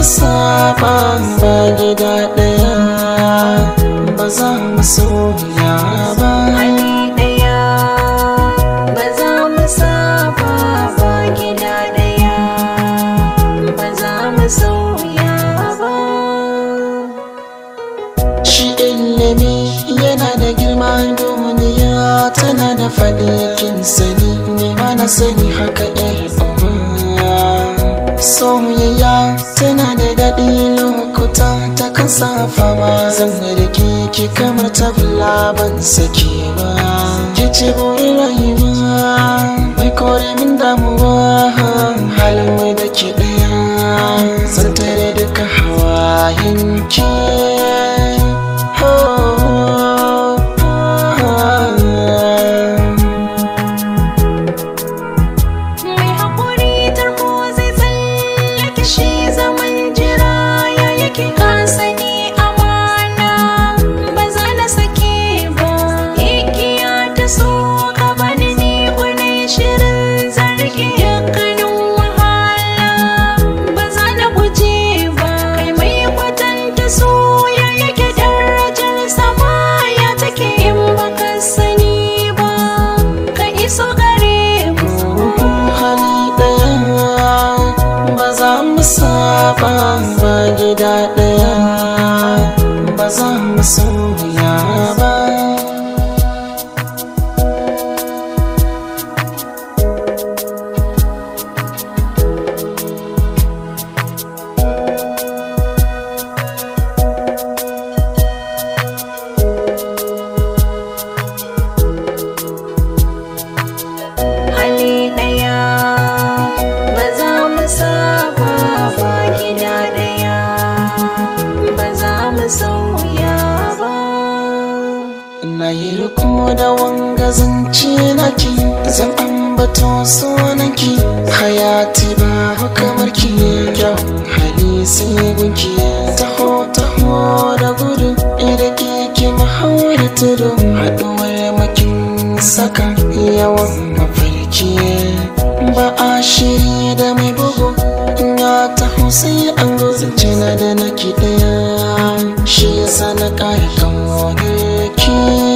saba ba gida ɗaya, ba za mu sauya ba. hali ɗaya, ba za mu saba ba gida ɗaya, ba za mu sauya ba. Shi ilimi yana da girma, duniya tana da faɗi, kin sani ne ma na sani haka uwa. Soyayya tana da daɗi, lokuta ta kan sa fama, zan rike ki kamar tagulla ban sake ba. Ki ce burin rayuwa mai kore min damuwa, halin mai da ke ɗaya, zan tare duka hawayenki. Mai haƙuri tarko zai tsallake shi, zaman jira ya yake ka sani amana, ba za na sake ba. Igiya ta so ka bani ni wani shirin zargi, dukkanin wahala ba za na guje ba. Kai mai kwatanta so ya yake darajar sama ya take in baka sani ba, ka iso gare mu. Hali ɗaya, ba za mu saba ba gida ɗaya, ba za mu sauya ba. Hali ɗaya, ba za mu saba ba gida ɗaya, ba za mu sauya ba. Na yi riko da wanga zance naki, zan ambato sunanki, hayati babu kamar ki, kyau hali sai gunki. Taho taho da gudu, irage ki mahaura tudu, haɗuwar makin saka yawan mafarki. Ba a shiri da mai bugu, in ya taho sai an gozance na da naki ɗaya, shi yasa na ƙara kan wani ki.